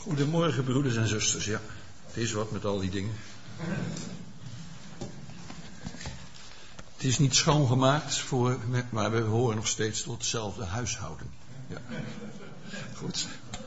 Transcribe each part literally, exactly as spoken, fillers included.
Goedemorgen, broeders en zusters. Ja, het is wat met al die dingen. Het is niet schoongemaakt, voor, maar we horen nog steeds tot hetzelfde huishouden. Ja. Goed.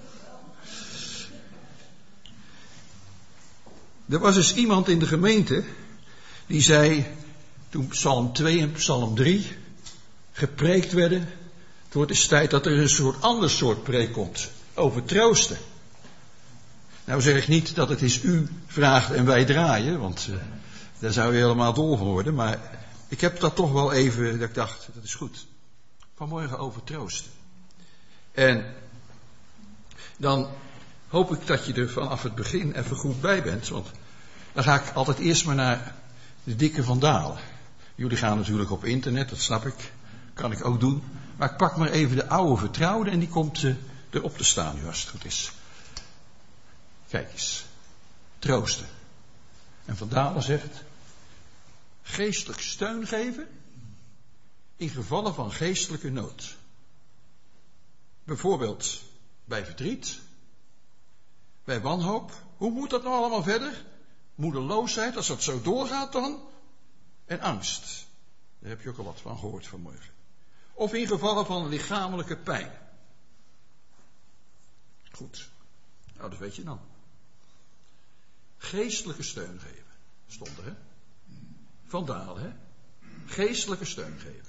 Er was eens iemand in de gemeente die zei, toen Psalm twee en Psalm drie gepreekt werden, het wordt eens tijd dat er een soort ander soort preek komt, over troosten. Nou zeg ik niet dat het is u vraagt en wij draaien, want uh, daar zou je helemaal dol van worden, maar ik heb dat toch wel even, dat ik dacht, dat is goed. Vanmorgen over troosten. En dan hoop ik dat je er vanaf het begin even goed bij bent, want dan ga ik altijd eerst maar naar de dikke Van Dalen. Jullie gaan natuurlijk op internet, dat snap ik, kan ik ook doen. Maar ik pak maar even de oude vertrouwde en die komt uh, erop te staan nu als het goed is. Kijk eens, troosten. En Van Dalen zegt, geestelijk steun geven in gevallen van geestelijke nood. Bijvoorbeeld bij verdriet, bij wanhoop. Hoe moet dat nou allemaal verder? Moedeloosheid, als dat zo doorgaat dan. En angst. Daar heb je ook al wat van gehoord vanmorgen. Of in gevallen van lichamelijke pijn. Goed. Nou, dat weet je dan. Geestelijke steun geven. Stond er, hè? Van Dalen, hè? Geestelijke steun geven.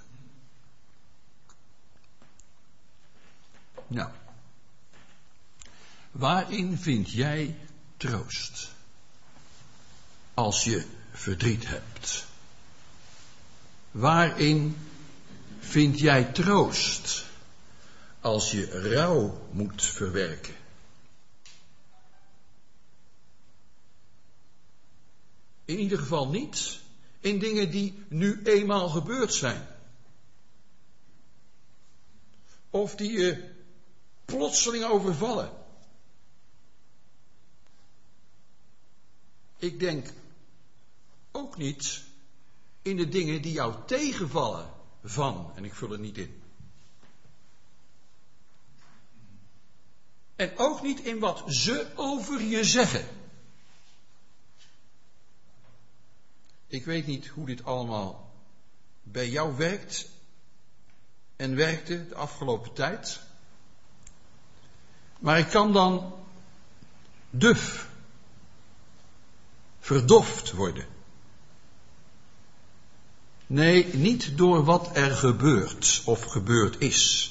Nou. Waarin vind jij troost? Als je verdriet hebt. Waarin vind jij troost? Als je rouw moet verwerken. In ieder geval niet in dingen die nu eenmaal gebeurd zijn. Of die je plotseling overvallen. Ik denk ook niet in de dingen die jou tegenvallen van, en ik vul het niet in. En ook niet in wat ze over je zeggen. Ik weet niet hoe dit allemaal bij jou werkt en werkte de afgelopen tijd. Maar ik kan dan duf, verdoft worden. Nee, niet door wat er gebeurt of gebeurd is.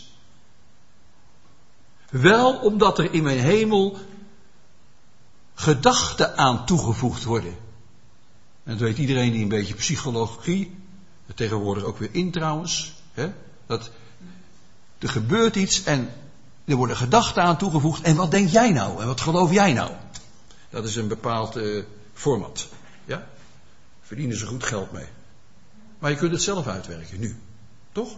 Wel omdat er in mijn hemel gedachten aan toegevoegd worden. En dat weet iedereen die een beetje psychologie, tegenwoordig ook weer in trouwens, hè, dat er gebeurt iets en er worden gedachten aan toegevoegd. En wat denk jij nou? En wat geloof jij nou? Dat is een bepaald uh, format. Ja? Verdienen ze goed geld mee. Maar je kunt het zelf uitwerken, nu. Toch?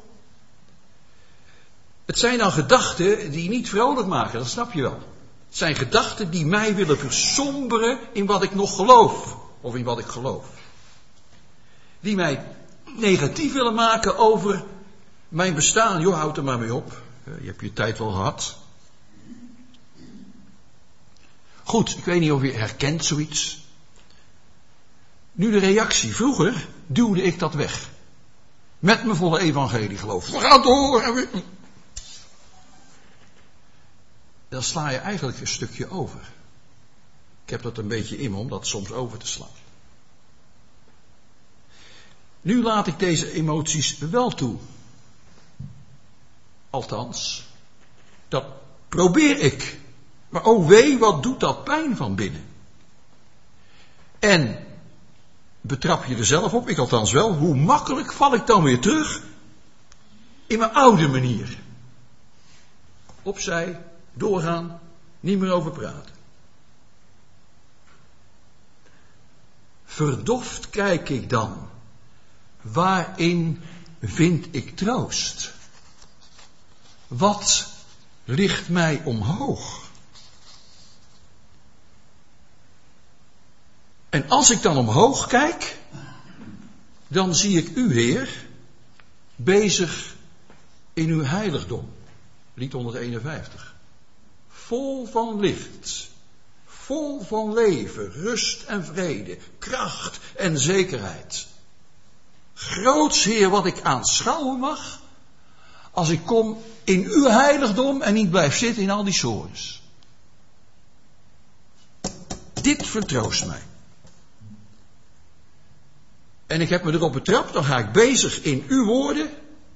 Het zijn dan gedachten die niet vrolijk maken, dat snap je wel. Het zijn gedachten die mij willen versomberen in wat ik nog geloof. Of in wat ik geloof. Die mij negatief willen maken over mijn bestaan. Joh, houd er maar mee op. Je hebt je tijd wel gehad. Goed, ik weet niet of je herkent zoiets. Nu de reactie. Vroeger duwde ik dat weg. Met mijn volle evangelie geloof. We gaan door. Dan sla je eigenlijk een stukje over. Ik heb dat een beetje in me om dat soms over te slaan. Nu laat ik deze emoties wel toe. Althans, dat probeer ik. Maar oh wee, wat doet dat pijn van binnen. En betrap je er zelf op, ik althans wel, hoe makkelijk val ik dan weer terug in mijn oude manier. Opzij, doorgaan, niet meer over praten. Verdoft kijk ik dan. Waarin vind ik troost? Wat ligt mij omhoog? En als ik dan omhoog kijk, dan zie ik u, Heer, bezig in uw heiligdom. Lied honderdeenenvijftig. Vol van licht Vol van leven, rust en vrede, kracht en zekerheid. Groots, Heer, wat ik aanschouwen mag, als ik kom in uw heiligdom en niet blijf zitten in al die sores. Dit vertroost mij. En ik heb me erop betrapt, dan ga ik bezig in uw woorden.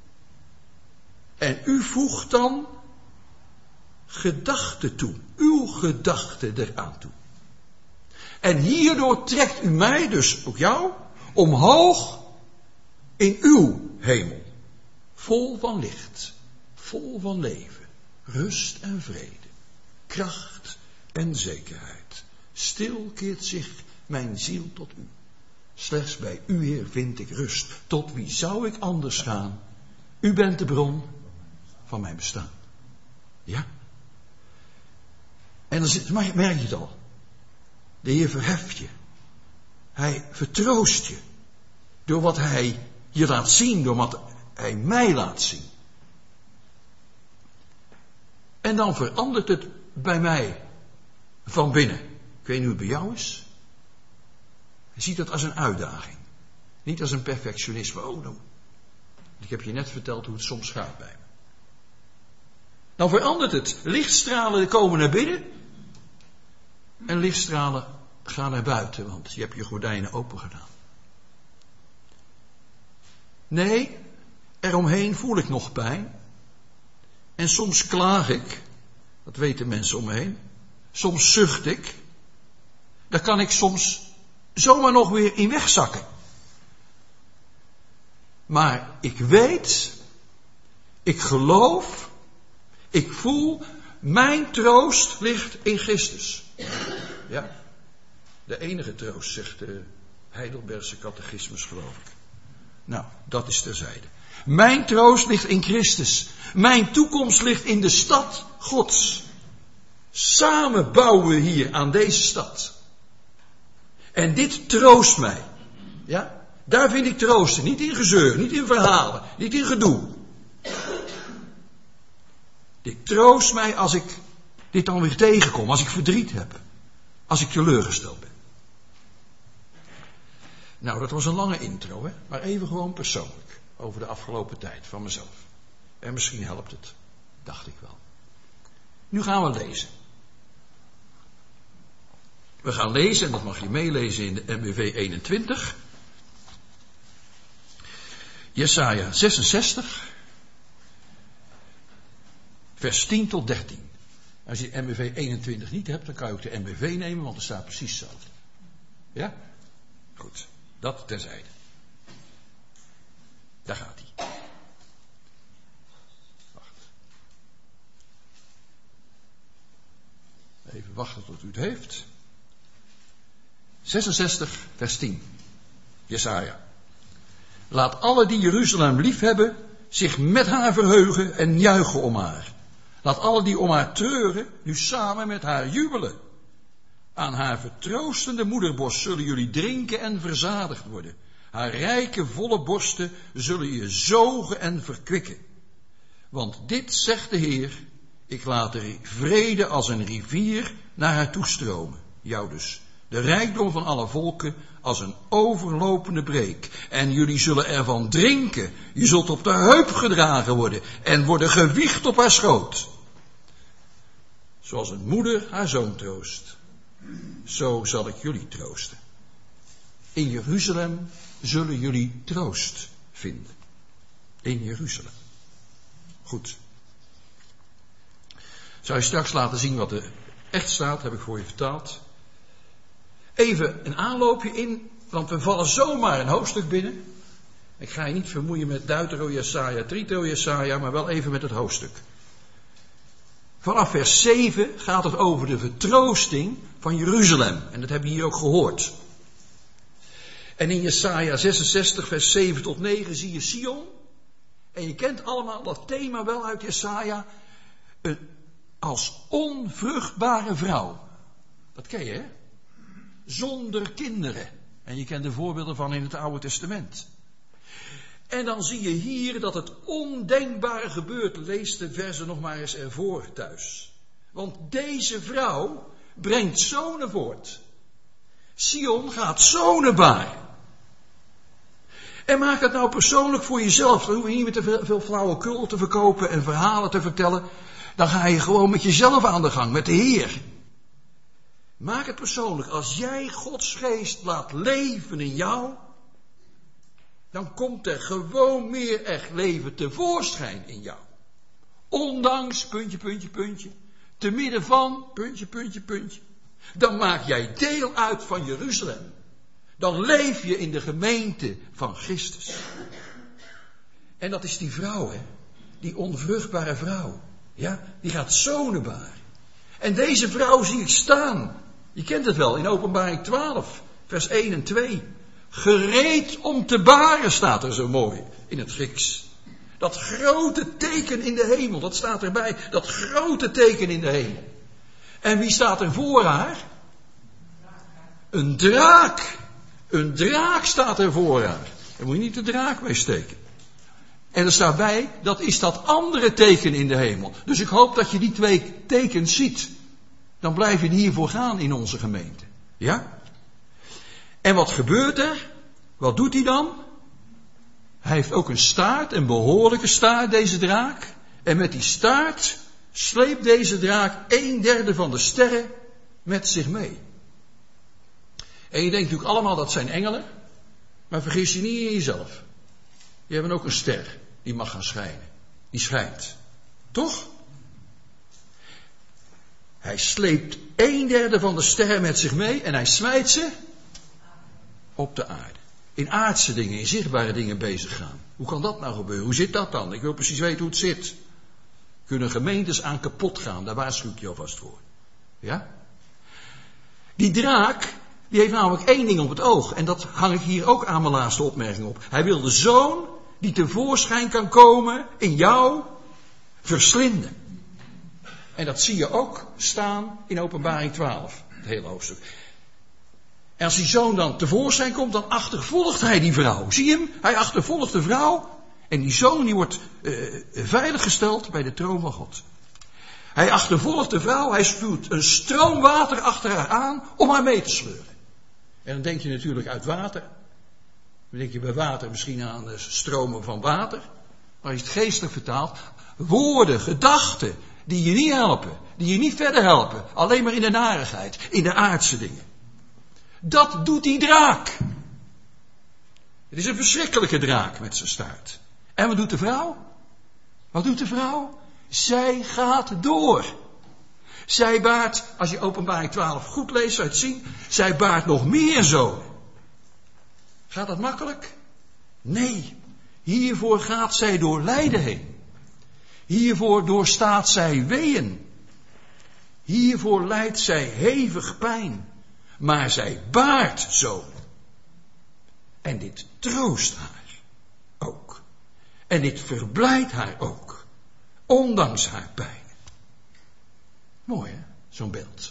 En u voegt dan gedachten toe. Uw gedachten eraan toe. En hierdoor trekt u mij, dus ook jou, omhoog in uw hemel. Vol van licht, vol van leven, rust en vrede, kracht en zekerheid. Stil keert zich mijn ziel tot u. Slechts bij u, Heer, vind ik rust. Tot wie zou ik anders gaan? U bent de bron van mijn bestaan. Ja. En dan zit, merk je het al. De Heer verheft je. Hij vertroost je. Door wat hij je laat zien. Door wat hij mij laat zien. En dan verandert het bij mij van binnen. Ik weet niet hoe het bij jou is. Je ziet dat als een uitdaging. Niet als een perfectionisme. Oh, nou. Ik heb je net verteld hoe het soms gaat bij me. Dan verandert het. Lichtstralen komen naar binnen. En lichtstralen gaan naar buiten. Want je hebt je gordijnen open gedaan. Nee, eromheen voel ik nog pijn. En soms klaag ik. Dat weten mensen om me heen. Soms zucht ik. Daar kan ik soms zomaar nog weer in wegzakken. Maar ik weet, ik geloof, ik voel, mijn troost ligt in Christus. Ja, de enige troost, zegt de Heidelbergse catechismus, geloof ik. Nou, dat is terzijde. Mijn troost ligt in Christus. Mijn toekomst ligt in de stad Gods. Samen bouwen we hier aan deze stad. En dit troost mij. Ja? Daar vind ik troosten. Niet in gezeur, niet in verhalen, niet in gedoe. Dit troost mij als ik dit dan weer tegenkom, als ik verdriet heb. Als ik teleurgesteld ben. Nou, dat was een lange intro, hè? Maar even gewoon persoonlijk. Over de afgelopen tijd van mezelf. En misschien helpt het. Dacht ik wel. Nu gaan we lezen. We gaan lezen, en dat mag je meelezen in de M B V eenentwintig. Jesaja zesenzestig. Vers tien tot dertien. Als je de M B V eenentwintig niet hebt, dan kan je ook de M B V nemen, want er staat precies hetzelfde. Ja? Goed. Dat terzijde. Daar gaat hij. Wacht. Even wachten tot u het heeft. zesenzestig, vers tien. Jesaja. Laat alle die Jeruzalem liefhebben zich met haar verheugen en juichen om haar. Laat alle die om haar treuren nu samen met haar jubelen. Aan haar vertroostende moederborst zullen jullie drinken en verzadigd worden. Haar rijke, volle borsten zullen je zogen en verkwikken. Want dit zegt de Heer, ik laat de vrede als een rivier naar haar toestromen. Jou dus, de rijkdom van alle volken als een overlopende breek. En jullie zullen ervan drinken. Je zult op de heup gedragen worden en worden gewiegd op haar schoot. Zoals een moeder haar zoon troost. Zo zal ik jullie troosten. In Jeruzalem zullen jullie troost vinden. In Jeruzalem. Goed. Zou je straks laten zien wat er echt staat, heb ik voor je vertaald. Even een aanloopje in, want we vallen zomaar een hoofdstuk binnen. Ik ga je niet vermoeien met Deutero Jesaja, Trito Jesaja, maar wel even met het hoofdstuk. Vanaf vers zeven gaat het over de vertroosting van Jeruzalem. En dat hebben we hier ook gehoord. En in Jesaja zesenzestig, vers zeven tot negen zie je Sion. En je kent allemaal dat thema wel uit Jesaja. Een, als onvruchtbare vrouw. Dat ken je, hè? Zonder kinderen. En je kent de voorbeelden van in het Oude Testament. En dan zie je hier dat het ondenkbare gebeurt. Lees de versen nog maar eens ervoor thuis. Want deze vrouw brengt zonen voort. Sion gaat zonen baren. En maak het nou persoonlijk voor jezelf. Dan hoef je niet met te veel, veel flauwekul te verkopen en verhalen te vertellen. Dan ga je gewoon met jezelf aan de gang, met de Heer. Maak het persoonlijk. Als jij Gods geest laat leven in jou, dan komt er gewoon meer echt leven tevoorschijn in jou. Ondanks, puntje, puntje, puntje, te midden van, puntje, puntje, puntje. Dan maak jij deel uit van Jeruzalem. Dan leef je in de gemeente van Christus. En dat is die vrouw, hè. Die onvruchtbare vrouw. Ja, die gaat zonen baren. En deze vrouw zie ik staan. Je kent het wel, in Openbaring twaalf, vers één en twee. Gereed om te baren, staat er zo mooi in het Grieks. Dat grote teken in de hemel, dat staat erbij. Dat grote teken in de hemel. En wie staat er voor haar? Een draak. Een draak staat er voor haar. Daar moet je niet de draak mee steken. En er staat bij, dat is dat andere teken in de hemel. Dus ik hoop dat je die twee tekens ziet. Dan blijf je hiervoor gaan in onze gemeente. Ja? En wat gebeurt er? Wat doet hij dan? Hij heeft ook een staart, een behoorlijke staart, deze draak. En met die staart sleept deze draak een derde van de sterren met zich mee. En je denkt natuurlijk allemaal dat zijn engelen. Maar vergis je niet in jezelf. Je hebt ook een ster die mag gaan schijnen. Die schijnt. Toch? Hij sleept een derde van de sterren met zich mee en hij smijt ze op de aarde. In aardse dingen, in zichtbare dingen bezig gaan. Hoe kan dat nou gebeuren? Hoe zit dat dan? Ik wil precies weten hoe het zit. Kunnen gemeentes aan kapot gaan? Daar waarschuw ik je alvast voor. Ja? Die draak, die heeft namelijk één ding op het oog. En dat hang ik hier ook aan mijn laatste opmerking op. Hij wil de zoon die tevoorschijn kan komen in jou verslinden. En dat zie je ook staan in Openbaring twaalf, het hele hoofdstuk. En als die zoon dan tevoorschijn komt, dan achtervolgt hij die vrouw. Zie je hem? Hij achtervolgt de vrouw. En die zoon die wordt uh, veiliggesteld bij de troon van God. Hij achtervolgt de vrouw. Hij spuwt een stroom water achter haar aan om haar mee te sleuren. En dan denk je natuurlijk uit water. Dan denk je bij water misschien aan de stromen van water. Maar als je het geestelijk vertaalt, woorden, gedachten die je niet helpen. Die je niet verder helpen. Alleen maar in de narigheid. In de aardse dingen. Dat doet die draak. Het is een verschrikkelijke draak met zijn staart. En wat doet de vrouw? Wat doet de vrouw? Zij gaat door. Zij baart, als je Openbaring twaalf goed leest, zou je het zien. Zij baart nog meer zonen. Gaat dat makkelijk? Nee. Hiervoor gaat zij door lijden heen. Hiervoor doorstaat zij weeën. Hiervoor lijdt zij hevig pijn. Maar zij baart zonen. En dit troost haar ook. En dit verblijdt haar ook. Ondanks haar pijn. Mooi hè, zo'n beeld.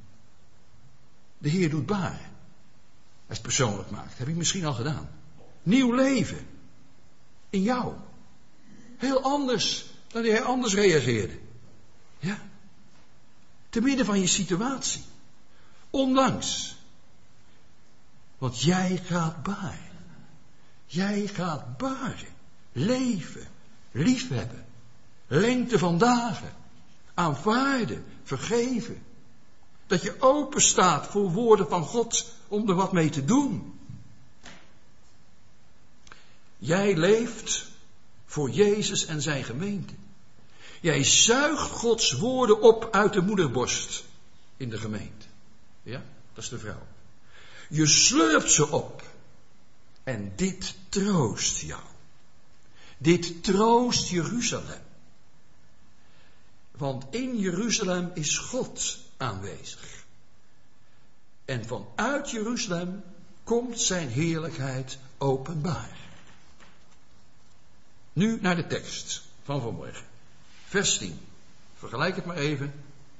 De Heer doet baren. Als je het persoonlijk maakt. Heb ik misschien al gedaan. Nieuw leven. In jou. Heel anders dan hij anders reageerde. Ja. Te midden van je situatie. Ondanks. Want jij gaat baren. Jij gaat baren. Leven. Liefhebben. Lengte van dagen. Aanvaarden. Vergeven. Dat je open staat voor woorden van God om er wat mee te doen. Jij leeft voor Jezus en zijn gemeente. Jij zuigt Gods woorden op uit de moederborst in de gemeente. Ja, dat is de vrouw. Je slurpt ze op. En dit troost jou. Dit troost Jeruzalem. Want in Jeruzalem is God aanwezig. En vanuit Jeruzalem komt zijn heerlijkheid openbaar. Nu naar de tekst van vanmorgen. Vers tien. Vergelijk het maar even.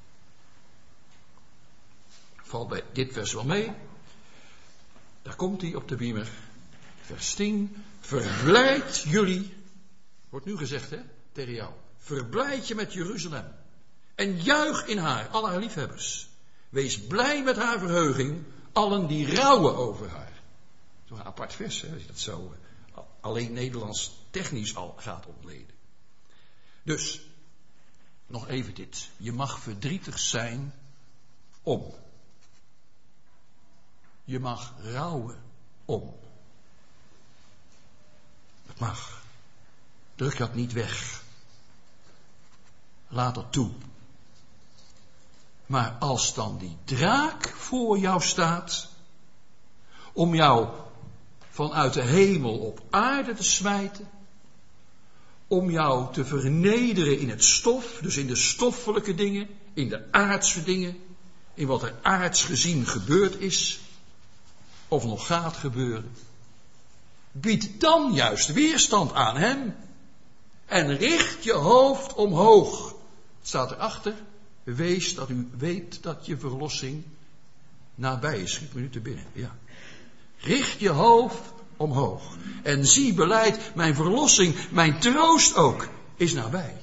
Valt bij dit vers wel mee. Daar komt hij op de beamer. Vers tien. Verblijd jullie. Wordt nu gezegd hè, tegen jou. Verblijd je met Jeruzalem. En juich in haar, alle haar liefhebbers. Wees blij met haar verheuging, allen die rouwen over haar. Zo'n apart vers, hè, als je dat zo uh, alleen Nederlands technisch al gaat ontleden. Dus, nog even dit. Je mag verdrietig zijn om. Je mag rouwen om. Dat mag. Druk dat niet weg. Laat dat toe. Maar als dan die draak voor jou staat, om jou vanuit de hemel op aarde te smijten, om jou te vernederen in het stof, dus in de stoffelijke dingen, in de aardse dingen, in wat er aards gezien gebeurd is, of nog gaat gebeuren, bied dan juist weerstand aan hem en richt je hoofd omhoog. Het staat erachter, wees dat u weet dat je verlossing nabij is. Schiet me nu te binnen, ja. Richt je hoofd omhoog en zie beleid, mijn verlossing, mijn troost ook, is nabij.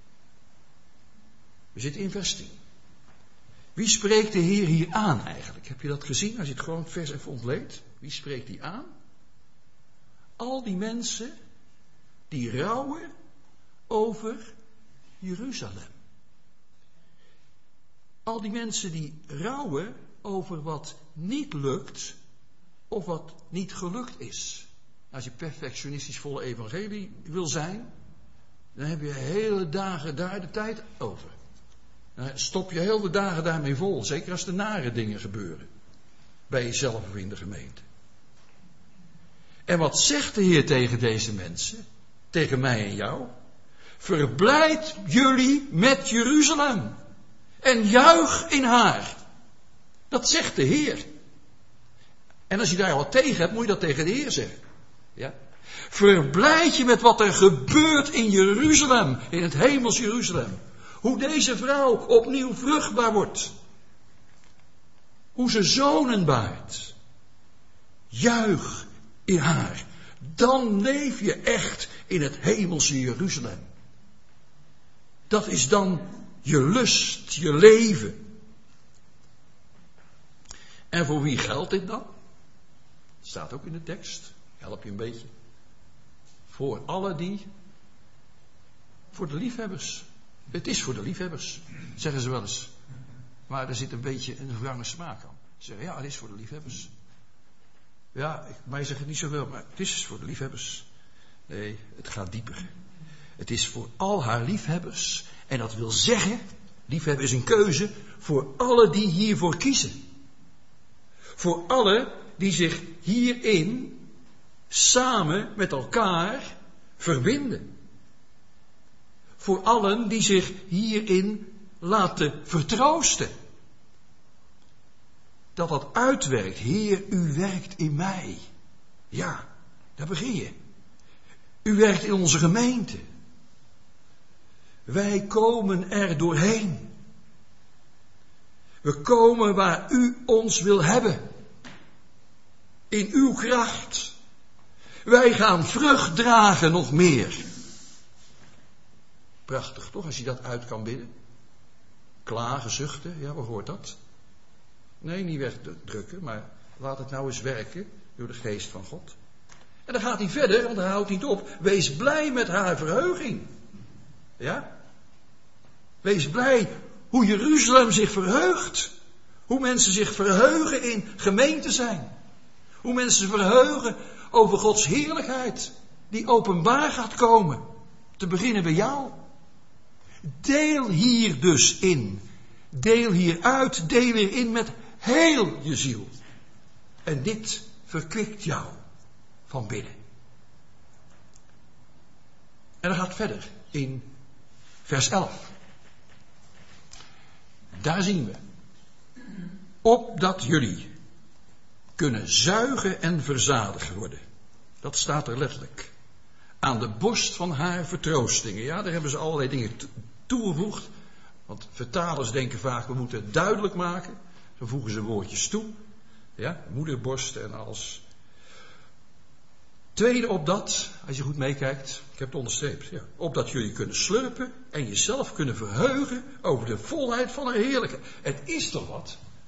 We zitten in vers tien. Wie spreekt de Heer hier aan eigenlijk? Heb je dat gezien als je het gewoon vers even ontleedt? Wie spreekt die aan? Al die mensen die rouwen over Jeruzalem. Al die mensen die rouwen over wat niet lukt of wat niet gelukt is. Als je perfectionistisch volle evangelie wil zijn, dan heb je hele dagen daar de tijd over. Dan stop je heel de dagen daarmee vol, zeker als er nare dingen gebeuren. Bij jezelf of in de gemeente. En wat zegt de Heer tegen deze mensen? Tegen mij en jou? Verblijd jullie met Jeruzalem. En juich in haar. Dat zegt de Heer. En als je daar wat tegen hebt, moet je dat tegen de Heer zeggen. Ja? Verblijd je met wat er gebeurt in Jeruzalem. In het hemels Jeruzalem. Hoe deze vrouw opnieuw vruchtbaar wordt. Hoe ze zonen baart. Juich in haar. Dan leef je echt in het hemelse Jeruzalem. Dat is dan je lust, je leven. En voor wie geldt dit dan? Staat ook in de tekst. Help je een beetje. Voor alle die. Voor de liefhebbers. Het is voor de liefhebbers, zeggen ze wel eens. Maar er zit een beetje een wrange smaak aan. Ze zeggen, ja, het is voor de liefhebbers. Ja, mij zegt het niet zoveel, maar het is voor de liefhebbers. Nee, het gaat dieper. Het is voor al haar liefhebbers. En dat wil zeggen, liefhebben is een keuze, voor alle die hiervoor kiezen. Voor alle die zich hierin samen met elkaar verbinden. Voor allen die zich hierin laten vertroosten. Dat dat uitwerkt. Heer, u werkt in mij. Ja, daar begin je. U werkt in onze gemeente. Wij komen er doorheen. We komen waar u ons wil hebben. In uw kracht. Wij gaan vrucht dragen nog meer. Prachtig, toch? Als je dat uit kan bidden. Klagen, zuchten, ja, wat hoort dat? Nee, niet wegdrukken, maar laat het nou eens werken door de geest van God. En dan gaat hij verder, want hij houdt niet op. Wees blij met haar verheuging. Ja? Wees blij hoe Jeruzalem zich verheugt. Hoe mensen zich verheugen in gemeente zijn. Hoe mensen verheugen over Gods heerlijkheid. Die openbaar gaat komen. Te beginnen bij jou. Deel hier dus in. Deel hier uit. Deel hierin met heel je ziel. En dit verkwikt jou van binnen. En dan gaat het verder in vers elf. Daar zien we. Opdat jullie kunnen zuigen en verzadigd worden. Dat staat er letterlijk. Aan de borst van haar vertroostingen. Ja, daar hebben ze allerlei dingen toegevoegd. Want vertalers denken vaak, we moeten het duidelijk maken. Dan voegen ze woordjes toe. Ja, moederborst en als. Tweede opdat, als je goed meekijkt, ik heb het onderstreept. Ja, opdat jullie kunnen slurpen en jezelf kunnen verheugen over de volheid van haar heerlijkheid. Het is toch wat?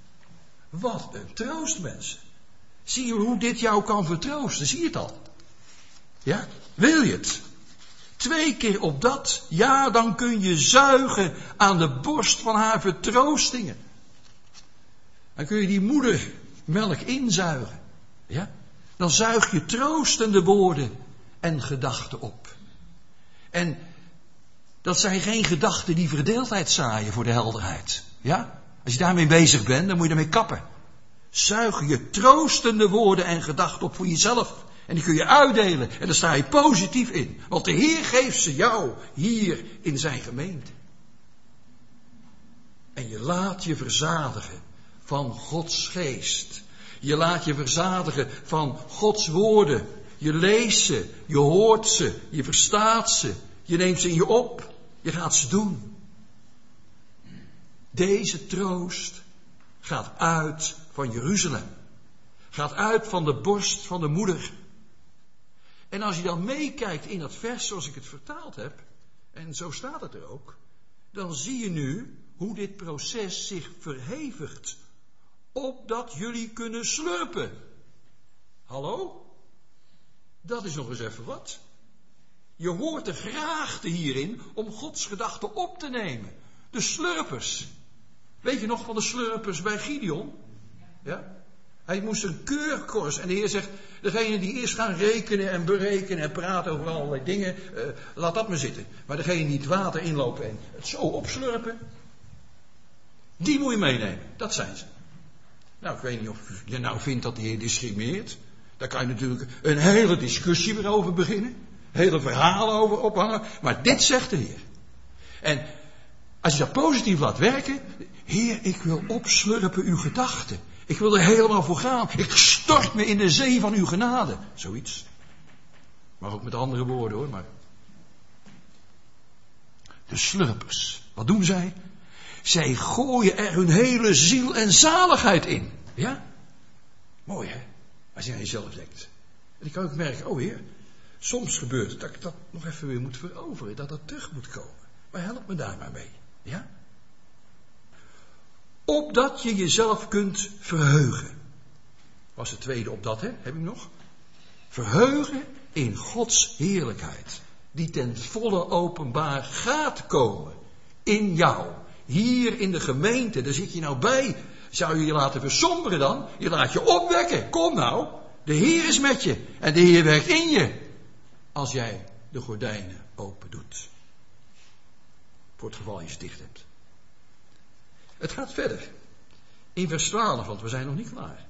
Wat een troost, mensen. Zie je hoe dit jou kan vertroosten? Zie je het al? Ja? Wil je het? Twee keer op dat, ja, dan kun je zuigen aan de borst van haar vertroostingen. Dan kun je die moedermelk inzuigen. Ja? Dan zuig je troostende woorden en gedachten op. En dat zijn geen gedachten die verdeeldheid zaaien voor de helderheid. Ja? Als je daarmee bezig bent, dan moet je ermee kappen. Zuig je troostende woorden en gedachten op voor jezelf. En die kun je uitdelen. En daar sta je positief in. Want de Heer geeft ze jou hier in zijn gemeente. En je laat je verzadigen van Gods geest. Je laat je verzadigen van Gods woorden. Je leest ze, je hoort ze, je verstaat ze. Je neemt ze in je op. Je gaat ze doen. Deze troost gaat uit van Jeruzalem. Gaat uit van de borst van de moeder. En als je dan meekijkt in dat vers zoals ik het vertaald heb, en zo staat het er ook, dan zie je nu hoe dit proces zich verhevigt, opdat jullie kunnen slurpen. Hallo? Dat is nog eens even wat. Je hoort de graagte hierin om Gods gedachten op te nemen. De slurpers. Weet je nog van de slurpers bij Gideon? Ja? Hij moest een keurkorst. En de Heer zegt, degene die eerst gaan rekenen en berekenen en praten over allerlei dingen, uh, laat dat maar zitten. Maar degene die het water inlopen en het zo opslurpen, die moet je meenemen. Dat zijn ze. Nou, ik weet niet of je nou vindt dat de Heer discrimineert. Daar kan je natuurlijk een hele discussie weer over beginnen. Hele verhalen over ophangen. Maar dit zegt de Heer. En als je dat positief laat werken, Heer, ik wil opslurpen uw gedachten. Ik wil er helemaal voor gaan. Ik stort me in de zee van uw genade. Zoiets. Maar ook met andere woorden hoor. Maar de slurpers. Wat doen zij? Zij gooien er hun hele ziel en zaligheid in. Ja? Mooi hè? Als je aan jezelf denkt. En ik kan ook merken, oh Heer, soms gebeurt het dat ik dat nog even weer moet veroveren. Dat dat terug moet komen. Maar help me daar maar mee. Ja? Opdat je jezelf kunt verheugen. Was het tweede opdat, hè? Heb ik nog? Verheugen in Gods heerlijkheid. Die ten volle openbaar gaat komen. In jou. Hier in de gemeente. Daar zit je nou bij. Zou je je laten versomberen dan? Je laat je opwekken. Kom nou. De Heer is met je. En de Heer werkt in je. Als jij de gordijnen open doet. Voor het geval je ze dicht hebt. Het gaat verder. In vers twaalf, want we zijn nog niet klaar.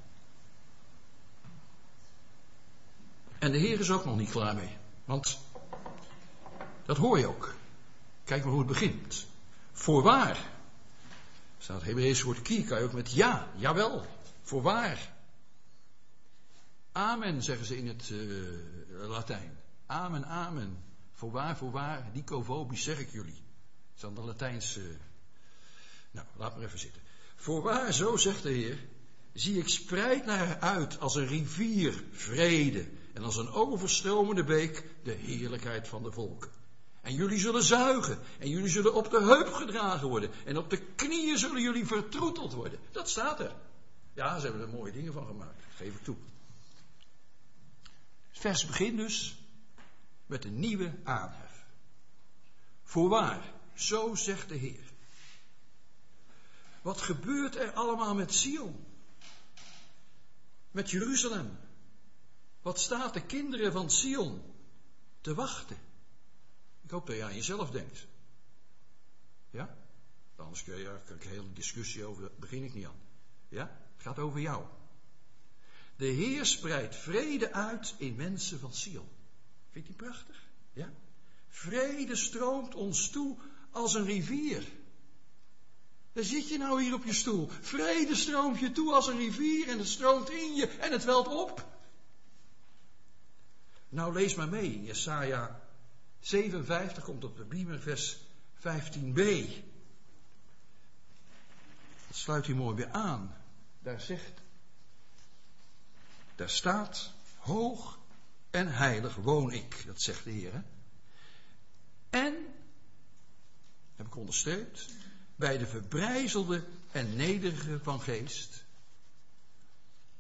En de Heer is ook nog niet klaar mee. Want dat hoor je ook. Kijk maar hoe het begint. Voorwaar. Er staat het Hebreeuwse woord ki, kan je ook met ja, jawel, voorwaar. Amen, zeggen ze in het uh, Latijn. Amen, amen. Voorwaar, voorwaar, dico vobis zeg ik jullie. Dat is dan de Latijnse... Uh, nou, laat maar even zitten. Voorwaar, zo zegt de Heer, zie ik spreid naar haar uit als een rivier vrede en als een overstromende beek de heerlijkheid van de volken. En jullie zullen zuigen en jullie zullen op de heup gedragen worden en op de knieën zullen jullie vertroeteld worden. Dat staat er. Ja, ze hebben er mooie dingen van gemaakt, dat geef ik toe. Het vers begint dus met een nieuwe aanhef. Voorwaar, zo zegt de Heer. Wat gebeurt er allemaal met Sion? Met Jeruzalem? Wat staat de kinderen van Sion te wachten? Ik hoop dat je aan jezelf denkt. Ja? Anders kun je, ja, kan ik een hele discussie over, daar begin ik niet aan. Ja? Het gaat over jou. De Heer spreidt vrede uit in mensen van Sion. Vind je die prachtig? Ja? Vrede stroomt ons toe als een rivier. Daar zit je nou hier op je stoel. Vrede stroomt je toe als een rivier en het stroomt in je en het welt op. Nou lees maar mee in Jesaja zevenenvijftig, komt op de beamer, vers vijftien b. Dat sluit hier mooi weer aan. Daar zegt, daar staat, hoog en heilig woon ik, dat zegt de Heer. Hè? En, heb ik onderstreept, bij de verbrijzelde en nederige van geest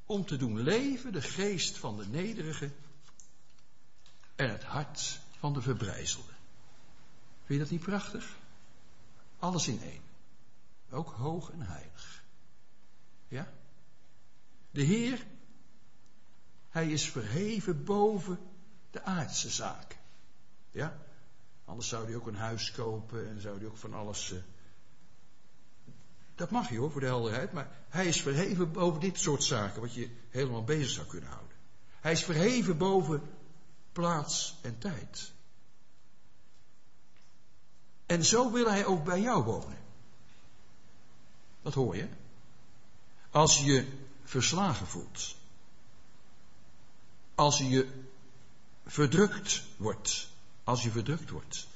om te doen leven de geest van de nederige en het hart van de verbrijzelde. Vind je dat niet prachtig? Alles in één. Ook hoog en heilig. Ja? De Heer, hij is verheven boven de aardse zaken. Ja? Anders zou hij ook een huis kopen en zou hij ook van alles... Uh... Dat mag je hoor, voor de helderheid. Maar hij is verheven boven dit soort zaken, wat je helemaal bezig zou kunnen houden. Hij is verheven boven plaats en tijd. En zo wil hij ook bij jou wonen. Dat hoor je. Als je je verslagen voelt. Als je je verdrukt wordt. Als je verdrukt wordt.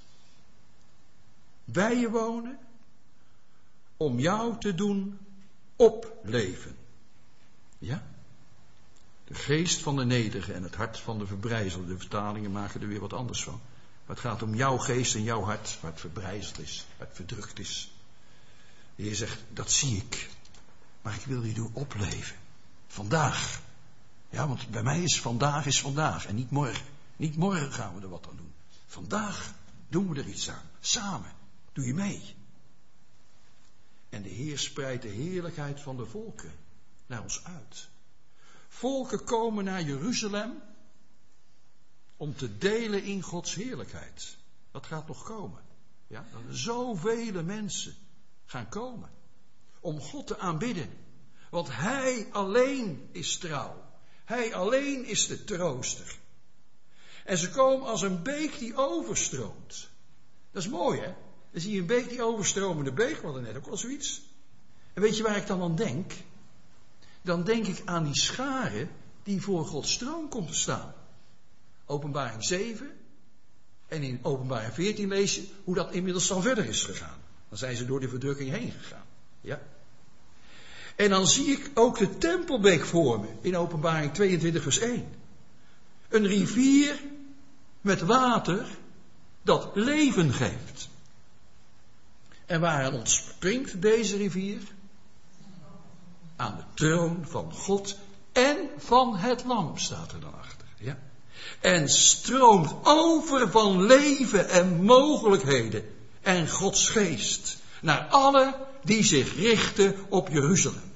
Bij je wonen. Om jou te doen opleven. Ja? De geest van de nederige en het hart van de verbrijzelde. De vertalingen maken er weer wat anders van. Maar het gaat om jouw geest en jouw hart. Waar het verbrijzeld is. Waar het verdrukt is. De Heer zegt, dat zie ik. Maar ik wil je doen opleven. Vandaag. Ja, want bij mij is vandaag is vandaag. En niet morgen. Niet morgen gaan we er wat aan doen. Vandaag doen we er iets aan. Samen. Doe je mee. En de Heer spreidt de heerlijkheid van de volken naar ons uit. Volken komen naar Jeruzalem om te delen in Gods heerlijkheid. Dat gaat nog komen. Ja? Dat er zoveel mensen gaan komen om God te aanbidden. Want Hij alleen is trouw. Hij alleen is de trooster. En ze komen als een beek die overstroomt. Dat is mooi, hè? Dan zie je een beek die overstromende beek, we hadden net ook al zoiets. En weet je waar ik dan aan denk? Dan denk ik aan die schare die voor Gods troon komt te staan. Openbaring zeven. En in Openbaring veertien lees je hoe dat inmiddels dan verder is gegaan. Dan zijn ze door de verdrukking heen gegaan. Ja. En dan zie ik ook de tempelbeek voor me in Openbaring tweeëntwintig vers één. Een rivier met water dat leven geeft. En waaraan ontspringt deze rivier? Aan de troon van God en van het lam, staat er dan achter. Ja? En stroomt over van leven en mogelijkheden en Gods geest naar alle die zich richten op Jeruzalem.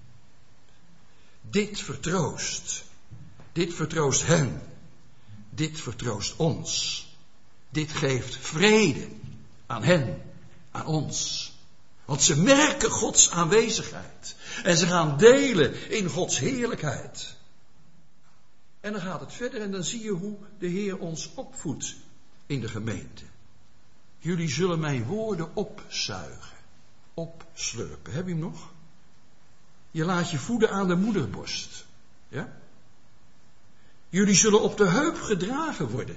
Dit vertroost. Dit vertroost hen. Dit vertroost ons. Dit geeft vrede aan hen, aan ons. Want ze merken Gods aanwezigheid. En ze gaan delen in Gods heerlijkheid. En dan gaat het verder en dan zie je hoe de Heer ons opvoedt in de gemeente. Jullie zullen mijn woorden opzuigen. Opslurpen. Heb je hem nog? Je laat je voeden aan de moederborst. Ja? Jullie zullen op de heup gedragen worden.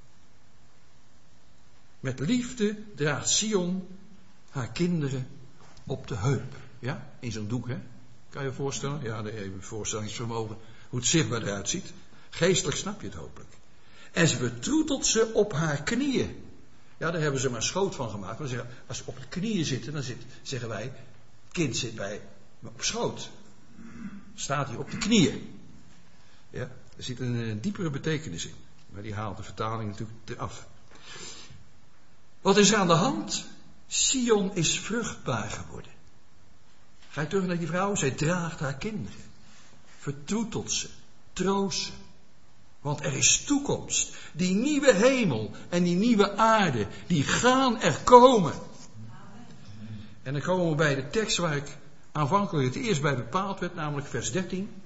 Met liefde draagt Sion haar kinderen op de heup. Ja, in zo'n doek, hè? Kan je je voorstellen? Ja, de even voorstellingsvermogen. Hoe het zichtbaar eruit ziet. Geestelijk snap je het hopelijk. En ze vertroetelt ze op haar knieën. Ja, daar hebben ze maar schoot van gemaakt. Maar zeggen, als ze op de knieën zitten, dan zit, zeggen wij, het kind zit bij op schoot. Staat hij op de knieën. Ja, er zit een, een diepere betekenis in. Maar die haalt de vertaling natuurlijk af. Wat is er aan de hand? Sion is vruchtbaar geworden. Ga je terug naar die vrouw? Zij draagt haar kinderen. Vertroetelt ze. Troost ze. Want er is toekomst. Die nieuwe hemel en die nieuwe aarde, die gaan er komen. En dan komen we bij de tekst waar ik aanvankelijk het eerst bij bepaald werd, namelijk vers dertien.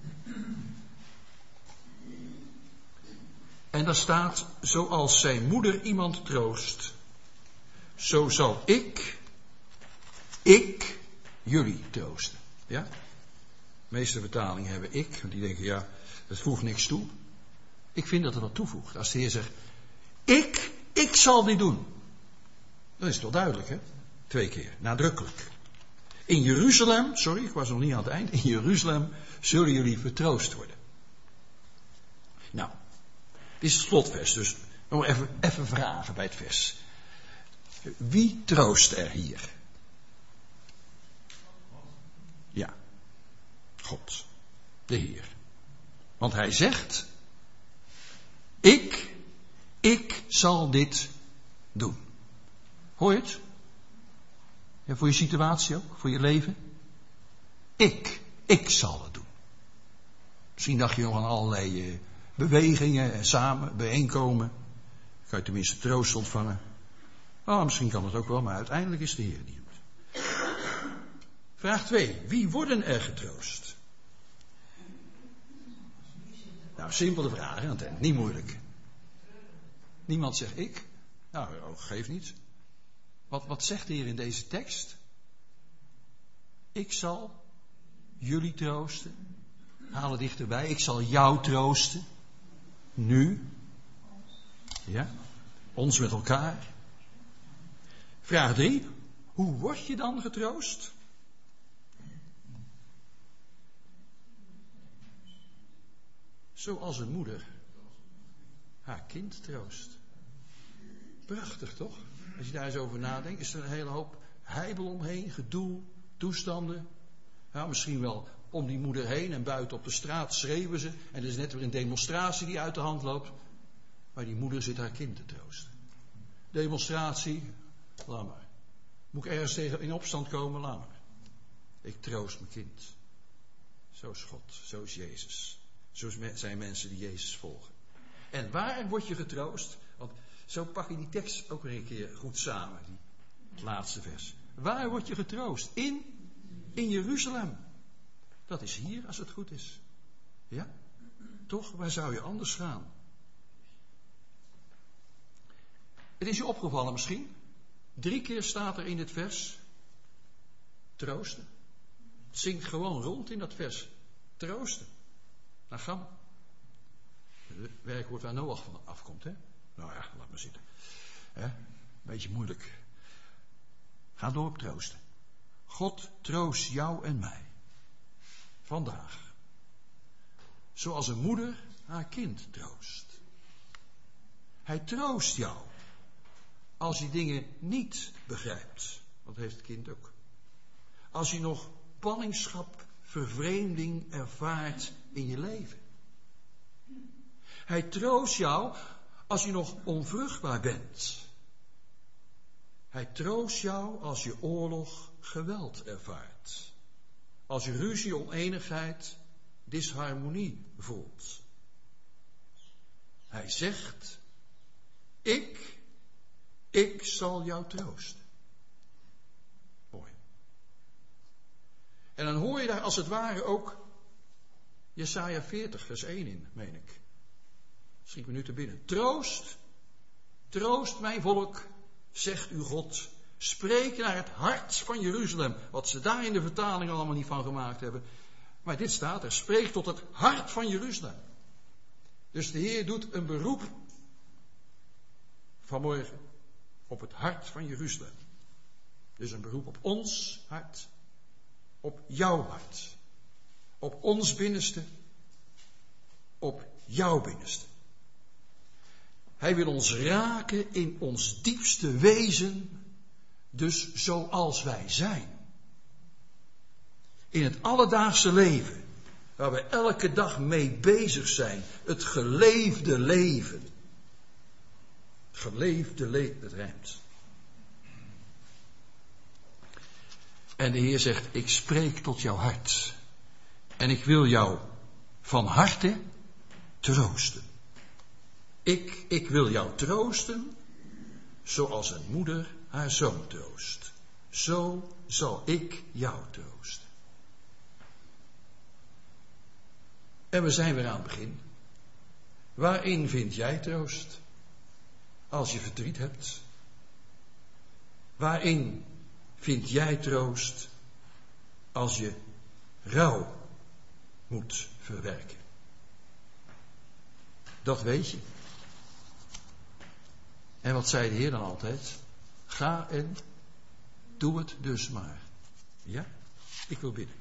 En daar staat, zoals zijn moeder iemand troost, zo zal ik, ik, jullie troosten. Ja? De meeste vertalingen hebben ik, want die denken, ja, dat voegt niks toe. Ik vind dat er wat toevoegt. Als de Heer zegt, ik, ik zal dit doen. Dan is het wel duidelijk, hè? Twee keer, nadrukkelijk. In Jeruzalem, sorry, ik was nog niet aan het eind. In Jeruzalem zullen jullie vertroost worden. Nou, dit is het slotvers, dus nog even, even vragen bij het vers. Wie troost er hier? Ja, God. de Heer. Want hij zegt, ik, ik zal dit doen. Hoor je het? Ja, voor je situatie ook, voor je leven. Ik, ik zal het doen. Misschien dacht je nog aan allerlei uh, bewegingen en samen, bijeenkomen. Dan kan je tenminste troost ontvangen. Oh, misschien kan het ook wel, maar uiteindelijk is de Heer die doet. Vraag twee. Wie worden er getroost? Nou, simpele vraag, want het is niet moeilijk. Niemand zegt ik. Nou, geeft niet. Wat, wat zegt de Heer in deze tekst? Ik zal jullie troosten. Haal het dichterbij. Ik zal jou troosten. Nu. Ja. Ons met elkaar. Vraag drie. Hoe word je dan getroost? Zoals een moeder haar kind troost. Prachtig toch? Als je daar eens over nadenkt, is er een hele hoop heibel omheen, gedoe, toestanden. Ja, misschien wel om die moeder heen en buiten op de straat schreeuwen ze. En er is net weer een demonstratie die uit de hand loopt. Maar die moeder zit haar kind te troosten. Demonstratie, laat maar. Moet ik ergens tegen in opstand komen, laat maar. Ik troost mijn kind. Zo is God, zo is Jezus. Zo zijn mensen die Jezus volgen. En waar word je getroost? Want zo pak je die tekst ook weer een keer goed samen. Die, het laatste vers. Waar word je getroost? In, in Jeruzalem. Dat is hier als het goed is. Ja? Toch? Waar zou je anders gaan? Het is je opgevallen misschien. Drie keer staat er in dit vers. Troosten. Het zingt gewoon rond in dat vers. Troosten. Naar Gam. Het werkwoord waar Noach van afkomt, hè? Nou ja, laat maar zitten. Hè? Beetje moeilijk. Ga door op troosten. God troost jou en mij. Vandaag. Zoals een moeder haar kind troost. Hij troost jou. Als je dingen niet begrijpt. Dat heeft het kind ook. Als je nog ballingschap, vervreemding ervaart in je leven. Hij troost jou als je nog onvruchtbaar bent. Hij troost jou als je oorlog, geweld ervaart. Als je ruzie, oneenigheid, disharmonie voelt. Hij zegt, ik, ik zal jou troosten. Mooi. En dan hoor je daar als het ware ook Jesaja veertig, vers één in, meen ik. Schiet me nu te binnen. Troost, troost mijn volk, zegt uw God. Spreek naar het hart van Jeruzalem. Wat ze daar in de vertaling allemaal niet van gemaakt hebben. Maar dit staat er. Spreek tot het hart van Jeruzalem. Dus de Heer doet een beroep vanmorgen op het hart van Jeruzalem. Dus een beroep op ons hart. Op jouw hart. Op ons binnenste. Op jouw binnenste. Hij wil ons raken in ons diepste wezen, dus zoals wij zijn. In het alledaagse leven, waar we elke dag mee bezig zijn, het geleefde leven. Geleefde leven, dat rijmt. En de Heer zegt, ik spreek tot jouw hart. En ik wil jou van harte troosten. Ik, ik wil jou troosten, zoals een moeder haar zoon troost. Zo zal ik jou troosten. En we zijn weer aan het begin. Waarin vind jij troost? Als je verdriet hebt. Waarin vind jij troost? Als je rouw moet verwerken. Dat weet je. En wat zei de Heer dan altijd? Ga en doe het dus maar. Ja? Ik wil bidden.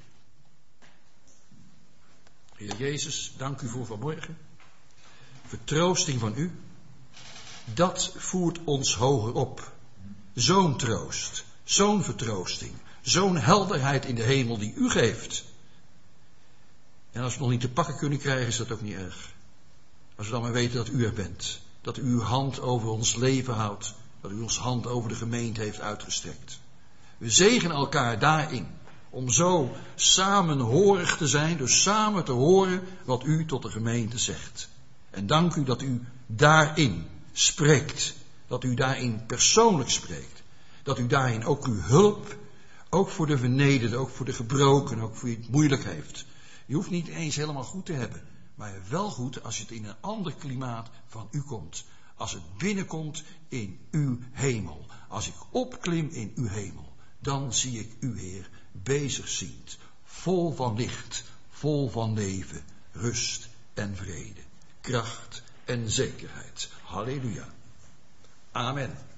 Heer Jezus, dank u voor vanmorgen. Vertroosting van u. Dat voert ons hoger op. Zo'n troost, zo'n vertroosting, zo'n helderheid in de hemel die u geeft. En als we het nog niet te pakken kunnen krijgen, is dat ook niet erg. Als we dan maar weten dat u er bent. Dat u uw hand over ons leven houdt. Dat u ons hand over de gemeente heeft uitgestrekt. We zegenen elkaar daarin. Om zo samenhorig te zijn. Dus samen te horen wat u tot de gemeente zegt. En dank u dat u daarin spreekt. Dat u daarin persoonlijk spreekt. Dat u daarin ook uw hulp, ook voor de vernederden, ook voor de gebroken, ook voor wie het moeilijk heeft. Je hoeft niet eens helemaal goed te hebben. Maar wel goed als het in een ander klimaat van u komt. Als het binnenkomt in uw hemel. Als ik opklim in uw hemel. Dan zie ik u, Heer, bezigziend. Vol van licht, vol van leven, rust en vrede. Kracht en zekerheid. Halleluja. Amen.